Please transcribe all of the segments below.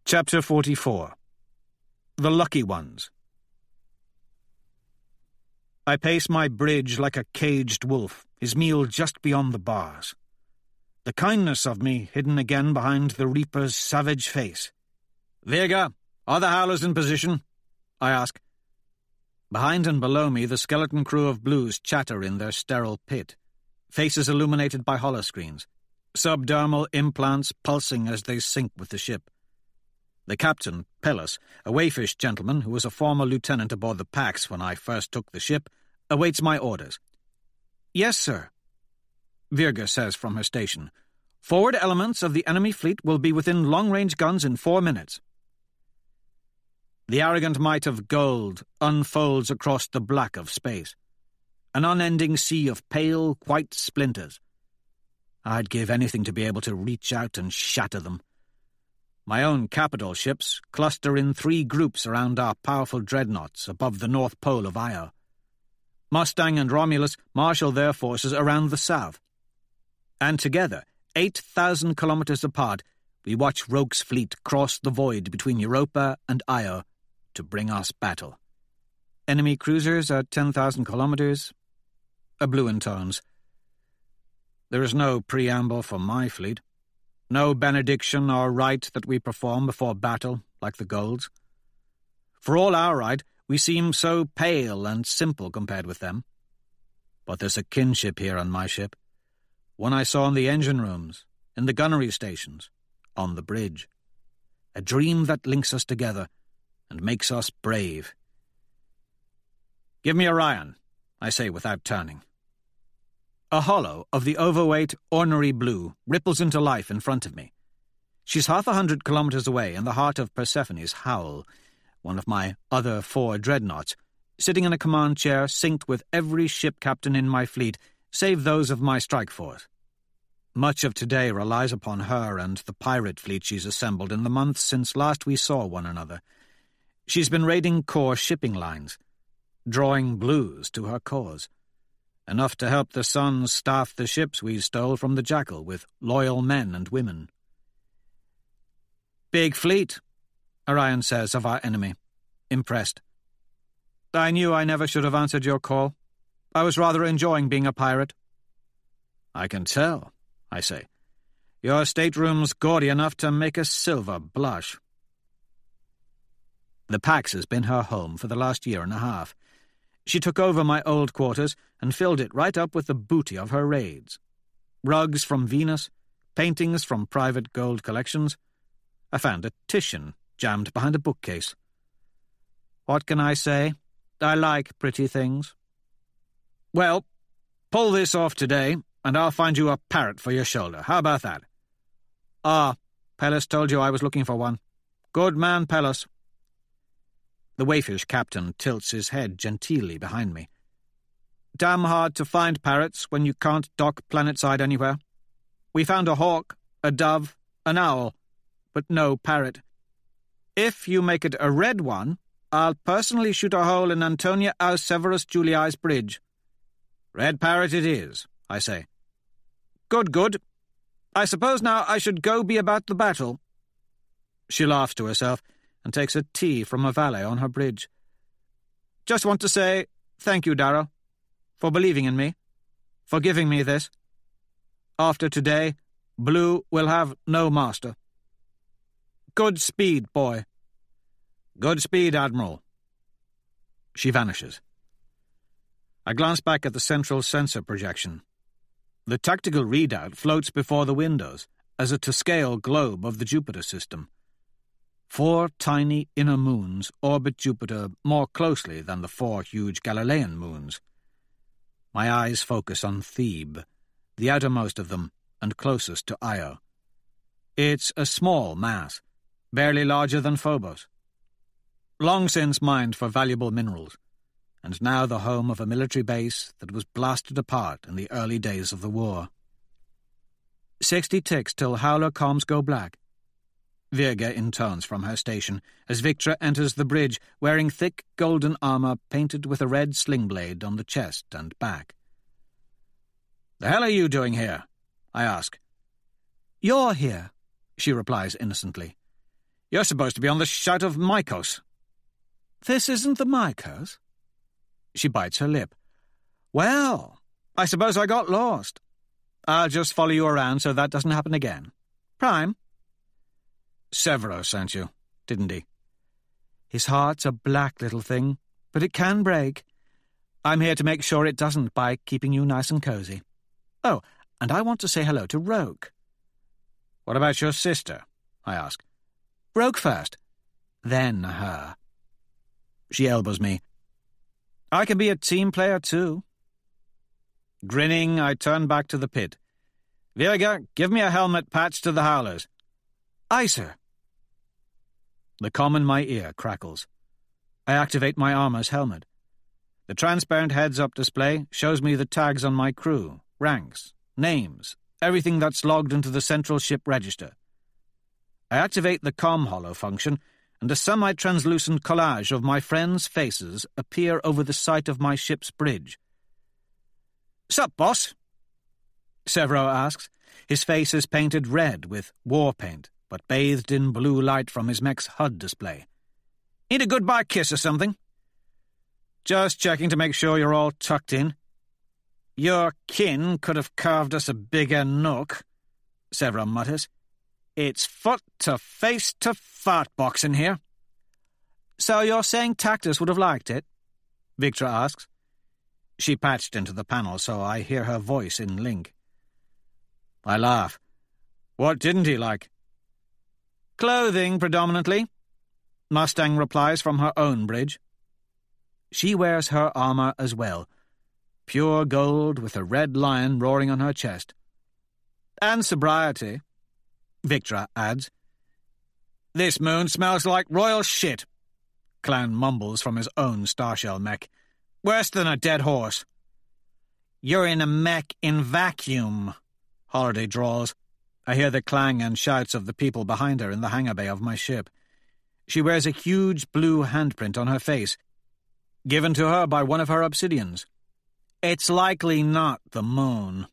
Chapter 44. The Lucky Ones. I pace my bridge like a caged wolf, his meal just beyond the bars. The kindness of me hidden again behind the Reaper's savage face. "Virga, are the howlers in position?" I ask. Behind and below me, the skeleton crew of Blues chatter in their sterile pit, faces illuminated by holoscreens, subdermal implants pulsing as they sync with the ship. The captain, Pellis, a wayfish gentleman who was a former lieutenant aboard the Pax when I first took the ship, awaits my orders. "Yes, sir," Virga says from her station. "Forward elements of the enemy fleet will be within long-range guns in 4 minutes." The arrogant might of gold unfolds across the black of space, an unending sea of pale, white splinters. I'd give anything to be able to reach out and shatter them. My own capital ships cluster in 3 groups around our powerful dreadnoughts above the North Pole of Io. Mustang and Romulus marshal their forces around the south. And together, 8,000 kilometers apart, we watch Roke's fleet cross the void between Europa and Io to bring us battle. Enemy cruisers at 10,000 kilometers. A blue intones. There is no preamble for my fleet. No benediction or rite that we perform before battle, like the Golds. For all our rite, we seem so pale and simple compared with them. But there's a kinship here on my ship, one I saw in the engine rooms, in the gunnery stations, on the bridge. A dream that links us together and makes us brave. "Give me Orion," I say without turning. A hollow of the overweight, ornery Blue ripples into life in front of me. She's 100 kilometers away in the heart of Persephone's Howl, one of my other 4 dreadnoughts, sitting in a command chair synced with every ship captain in my fleet, save those of my strike force. Much of today relies upon her and the pirate fleet she's assembled in the months since last we saw one another. She's been raiding core shipping lines, drawing Blues to her cause. Enough to help the Suns staff the ships we stole from the Jackal with loyal men and women. "Big fleet," Orion says of our enemy, impressed. "I knew I never should have answered your call. I was rather enjoying being a pirate." "I can tell," I say. "Your stateroom's gaudy enough to make a silver blush." The Pax has been her home for the last year and a half. She took over my old quarters and filled it right up with the booty of her raids. Rugs from Venus, paintings from private gold collections. I found a Titian jammed behind a bookcase. What can I say? I like pretty things. "Well, pull this off today, and I'll find you a parrot for your shoulder. How about that?" "Ah, Pellis told you I was looking for one. Good man, Pellis." The wayfish captain tilts his head genteelly behind me. "Damn hard to find parrots when you can't dock planetside anywhere. We found a hawk, a dove, an owl, but no parrot. If you make it a red one, I'll personally shoot a hole in Antonia aus Severus Juliae's bridge." "Red parrot it is," I say. Good, good. I suppose now I should go be about the battle." She laughs to herself and takes a tea from a valet on her bridge. "Just want to say thank you, Darrow, for believing in me, for giving me this. After today, Blue will have no master. Good speed, boy." "Good speed, Admiral." She vanishes. I glance back at the central sensor projection. The tactical readout floats before the windows as a to-scale globe of the Jupiter system. 4 tiny inner moons orbit Jupiter more closely than the 4 huge Galilean moons. My eyes focus on Thebe, the outermost of them and closest to Io. It's a small mass, barely larger than Phobos. Long since mined for valuable minerals, and now the home of a military base that was blasted apart in the early days of the war. 60 ticks till Howler comms go black. Virga intones from her station as Victra enters the bridge wearing thick golden armor painted with a red sling blade on the chest and back. "The hell are you doing here?" I ask. "You're here," she replies innocently. You're supposed to be on the Shout of Mykos. This isn't the Mykos? She bites her lip. Well, I suppose I got lost. I'll just follow you around so that doesn't happen again. Prime? Severo sent you, didn't he? His heart's a black little thing, but it can break. I'm here to make sure it doesn't by keeping you nice and cozy. Oh, and I want to say hello to Rogue. What about your sister? I ask. Rogue first, then her. She elbows me. I can be a team player too. Grinning, I turn back to the pit. Virga, give me a helmet patch to the Howlers. Aye, sir. The comm in my ear crackles. I activate my armor's helmet. The transparent heads-up display shows me the tags on my crew, ranks, names, everything that's logged into the central ship register. I activate the comm holo function, and a semi-translucent collage of my friends' faces appear over the site of my ship's bridge. "Sup, boss?" Severo asks. His face is painted red with war paint, but bathed in blue light from his mech's HUD display. "Need a goodbye kiss or something?" "Just checking to make sure you're all tucked in." "Your kin could have carved us a bigger nook," Severo mutters. "It's foot to face to fart box in here." "So you're saying Tactus would have liked it?" Victra asks. She patched into the panel, so I hear her voice in link. I laugh. "What didn't he like?" "Clothing, predominantly," Mustang replies from her own bridge. She wears her armor as well, pure gold with a red lion roaring on her chest. "And sobriety," Victra adds. "This moon smells like royal shit," Clan mumbles from his own starshell mech. "Worse than a dead horse." "You're in a mech in vacuum," Holiday drawls. I hear the clang and shouts of the people behind her in the hangar bay of my ship. She wears a huge blue handprint on her face, given to her by one of her obsidians. "It's likely not the moon."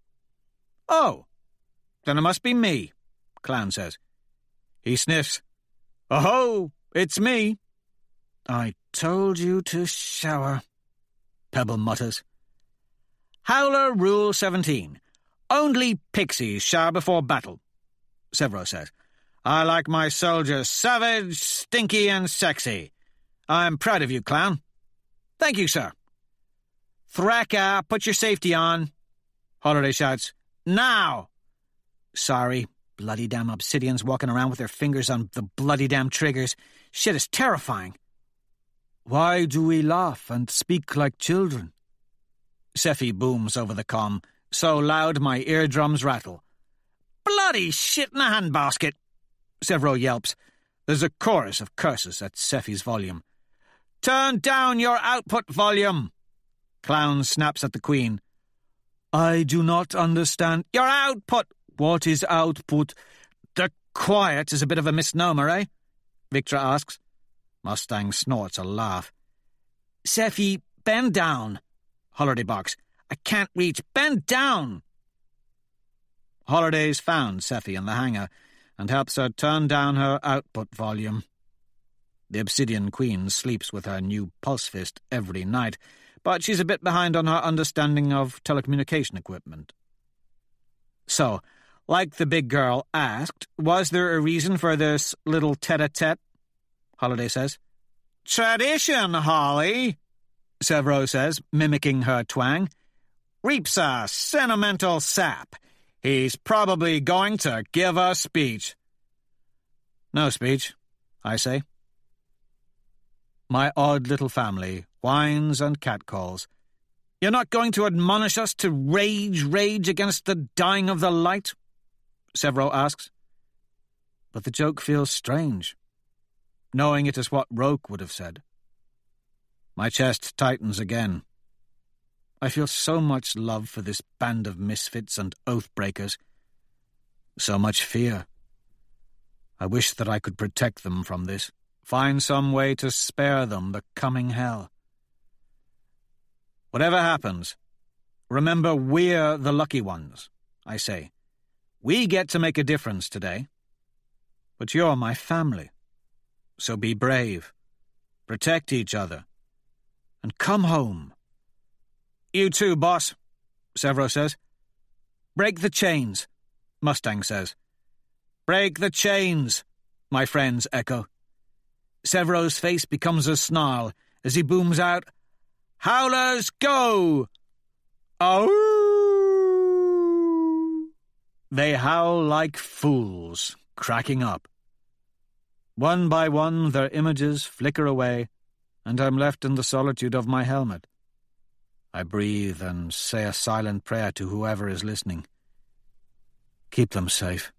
"Oh, then it must be me," Clan says. He sniffs. "Oh, it's me." "I told you to shower," Pebble mutters. "Howler Rule 17. Only pixies shower before battle," Severo says. "I like my soldiers savage, stinky, and sexy. I'm proud of you, Clown." "Thank you, sir." "Thraka, put your safety on," Holiday shouts. "Now!" "Sorry, bloody damn obsidians walking around with their fingers on the bloody damn triggers. Shit is terrifying." "Why do we laugh and speak like children?" Sephi booms over the comm, so loud my eardrums rattle. "Bloody shit in a handbasket," Severo yelps. There's a chorus of curses at Sephi's volume. "Turn down your output volume," Clown snaps at the Queen. "I do not understand." "Your output." "What is output?" "The quiet is a bit of a misnomer, eh?" Victra asks. Mustang snorts a laugh. "Sephi, bend down," Holiday barks. "I can't reach. Bend down." Holiday's found Sephi in the hangar and helps her turn down her output volume. The Obsidian Queen sleeps with her new pulse fist every night, but she's a bit behind on her understanding of telecommunication equipment. "So, like the big girl asked, was there a reason for this little tete-a-tete?" Holiday says. "Tradition, Holly," Severo says, mimicking her twang. "Reaps a sentimental sap. He's probably going to give a speech." "No speech," I say. My odd little family whines and catcalls. "You're not going to admonish us to rage against the dying of the light?" Severo asks. But the joke feels strange, knowing it is what Roke would have said. My chest tightens again. I feel so much love for this band of misfits and oath-breakers. So much fear. I wish that I could protect them from this, find some way to spare them the coming hell. "Whatever happens, remember we're the lucky ones," I say. "We get to make a difference today." But you're my family. So be brave. Protect each other. And come home. You too, boss, Severo says. Break the chains, Mustang says. Break the chains, my friends echo. Severo's face becomes a snarl as he booms out, Howlers, go! Oh! They howl like fools, cracking up. One by one their images flicker away, and I'm left in the solitude of my helmet. I breathe and say a silent prayer to whoever is listening. Keep them safe.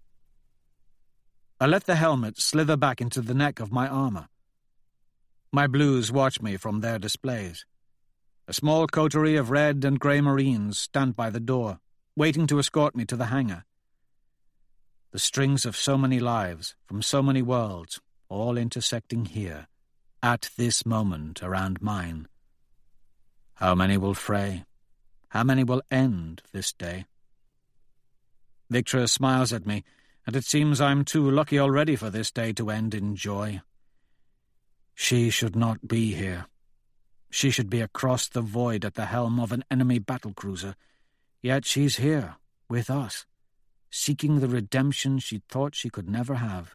I let the helmet slither back into the neck of my armor. My blues watch me from their displays. A small coterie of red and grey Marines stand by the door, waiting to escort me to the hangar. The strings of so many lives, from so many worlds, all intersecting here, at this moment around mine. How many will fray? How many will end this day? Victra smiles at me, and it seems I'm too lucky already for this day to end in joy. She should not be here. She should be across the void at the helm of an enemy battlecruiser, yet she's here, with us, seeking the redemption she thought she could never have.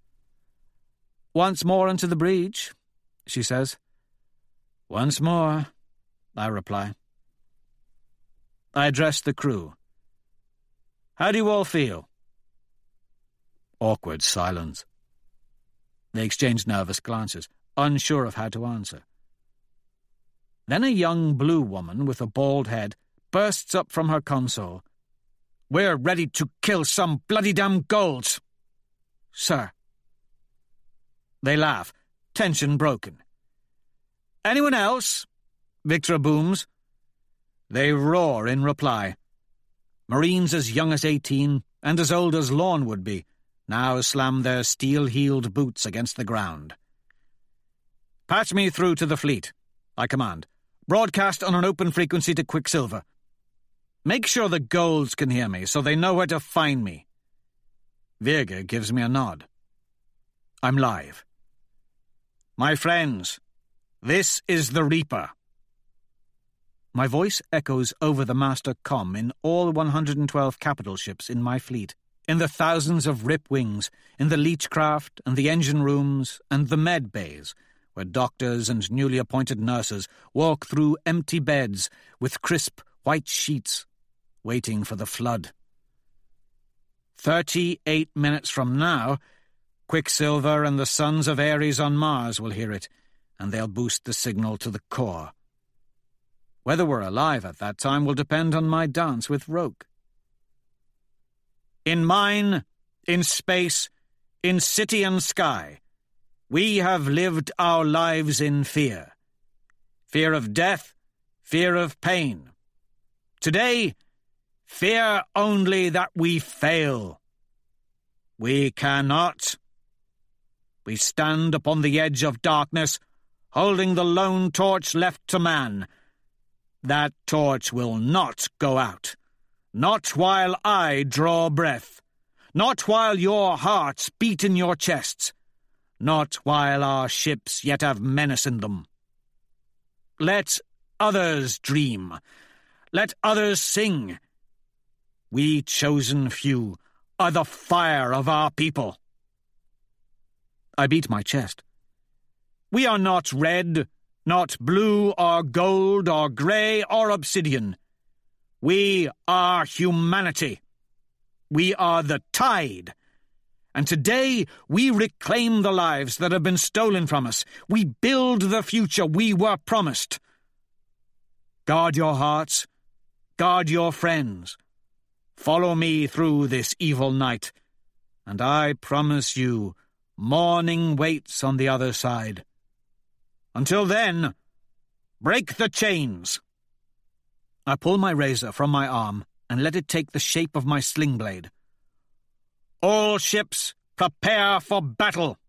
Once more into the breach, she says. Once more, I reply. I address the crew. How do you all feel? Awkward silence. They exchange nervous glances, unsure of how to answer. Then a young blue woman with a bald head bursts up from her console. We're ready to kill some bloody damn Golds, sir. They laugh, tension broken. Anyone else? Victra booms. They roar in reply. Marines as young as 18 and as old as Lorne would be now slam their steel-heeled boots against the ground. Patch me through to the fleet, I command. Broadcast on an open frequency to Quicksilver. Make sure the Golds can hear me so they know where to find me. Virga gives me a nod. I'm live. My friends, this is the Reaper. My voice echoes over the master comm in all 112 capital ships in my fleet, in the thousands of rip wings, in the Leechcraft and the engine rooms and the med bays, where doctors and newly appointed nurses walk through empty beds with crisp white sheets, waiting for the flood. 38 minutes from now, Quicksilver and the Sons of Ares on Mars will hear it, and they'll boost the signal to the core. Whether we're alive at that time will depend on my dance with Roke. In mine, in space, in city and sky, we have lived our lives in fear. Fear of death, fear of pain. Today, fear only that we fail. We cannot. We stand upon the edge of darkness, holding the lone torch left to man. That torch will not go out. Not while I draw breath. Not while your hearts beat in your chests. Not while our ships yet have menace in them. Let others dream. Let others sing. We chosen few are the fire of our people. I beat my chest. We are not red, not blue or gold or grey or obsidian. We are humanity. We are the tide. And today we reclaim the lives that have been stolen from us. We build the future we were promised. Guard your hearts. Guard your friends. Follow me through this evil night, and I promise you morning waits on the other side. Until then, break the chains. I pull my razor from my arm and let it take the shape of my sling blade. All ships, prepare for battle.